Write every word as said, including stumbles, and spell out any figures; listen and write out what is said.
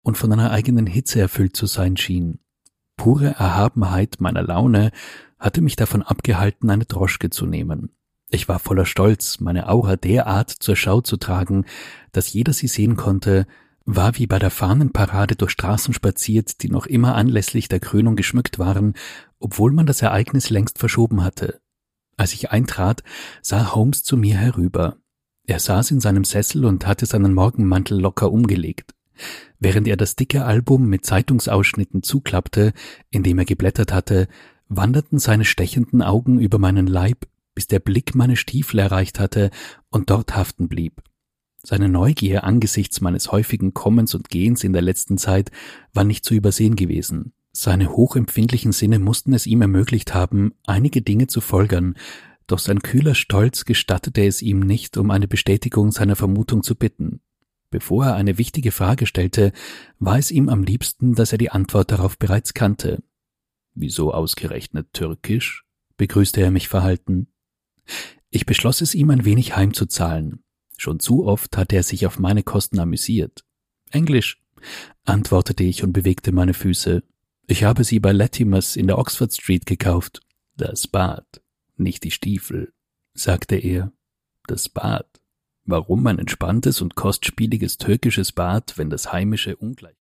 und von einer eigenen Hitze erfüllt zu sein schien. Pure Erhabenheit meiner Laune hatte mich davon abgehalten, eine Droschke zu nehmen. Ich war voller Stolz, meine Aura derart zur Schau zu tragen, dass jeder sie sehen konnte, war wie bei der Fahnenparade durch Straßen spaziert, die noch immer anlässlich der Krönung geschmückt waren, obwohl man das Ereignis längst verschoben hatte. Als ich eintrat, sah Holmes zu mir herüber. Er saß in seinem Sessel und hatte seinen Morgenmantel locker umgelegt. Während er das dicke Album mit Zeitungsausschnitten zuklappte, in dem er geblättert hatte, wanderten seine stechenden Augen über meinen Leib, bis der Blick meine Stiefel erreicht hatte und dort haften blieb. Seine Neugier angesichts meines häufigen Kommens und Gehens in der letzten Zeit war nicht zu übersehen gewesen. Seine hochempfindlichen Sinne mussten es ihm ermöglicht haben, einige Dinge zu folgern, doch sein kühler Stolz gestattete es ihm nicht, um eine Bestätigung seiner Vermutung zu bitten. Bevor er eine wichtige Frage stellte, war es ihm am liebsten, dass er die Antwort darauf bereits kannte. »Wieso ausgerechnet Türkisch?« begrüßte er mich verhalten. Ich beschloss es ihm ein wenig heimzuzahlen. Schon zu oft hatte er sich auf meine Kosten amüsiert. »Englisch«, antwortete ich und bewegte meine Füße. »Ich habe sie bei Latimers in der Oxford Street gekauft.« »Das Bad, nicht die Stiefel«, sagte er. »Das Bad? Warum ein entspanntes und kostspieliges türkisches Bad, wenn das heimische ungleich